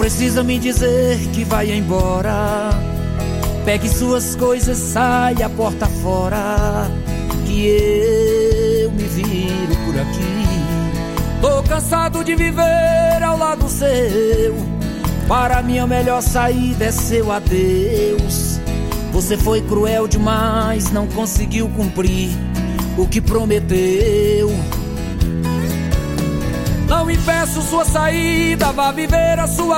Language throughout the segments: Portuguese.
precisa me dizer que vai embora. Pegue suas coisas, saia porta fora, que eu me viro por aqui. Tô cansado de viver ao lado seu. Para mim a melhor saída é seu adeus. Você foi cruel demais, não conseguiu cumprir o que prometeu. Não impeço sua saída, vá viver a sua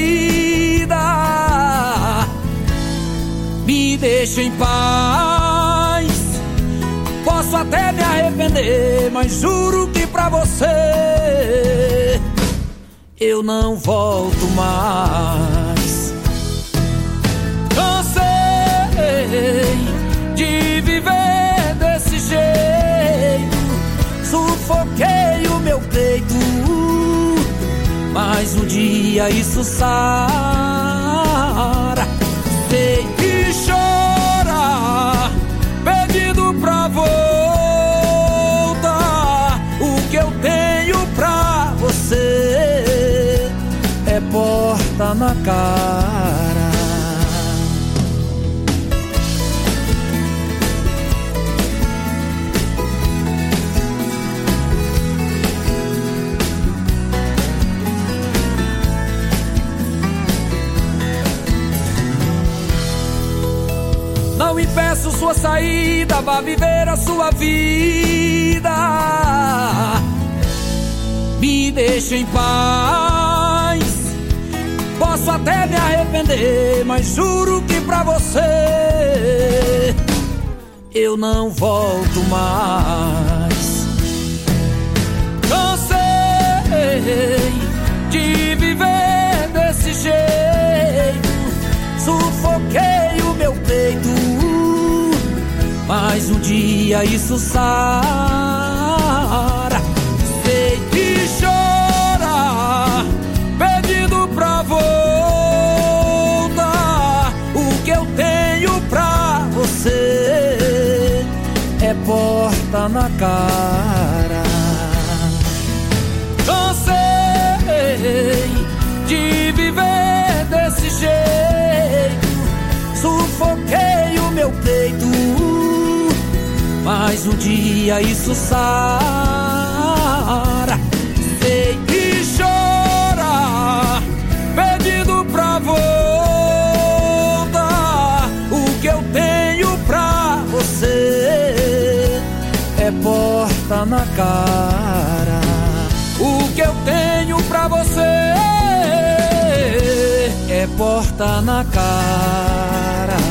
vida. Me deixa em paz. Posso até me arrepender, mas juro que pra você eu não volto mais. Cansei de viver desse jeito. Sufoquei o meu peito, mas um dia isso sara. Sei que chora, pedindo pra voltar. O que eu tenho pra você é porta na cara. Não impeço sua saída, vá viver a sua vida. Me deixa em paz. Posso até me arrepender, mas juro que pra você eu não volto mais. Cansei de viver desse jeito. Sufoquei o meu peito, mas um dia isso sara. Sei que chora, pedindo pra voltar. O que eu tenho pra você é porta na cara. Cansei de viver desse jeito. Sufoquei o meu peito, mas um dia isso sara. Sei que chora, pedindo pra voltar. O que eu tenho pra você é porta na cara. O que eu tenho pra você é porta na cara.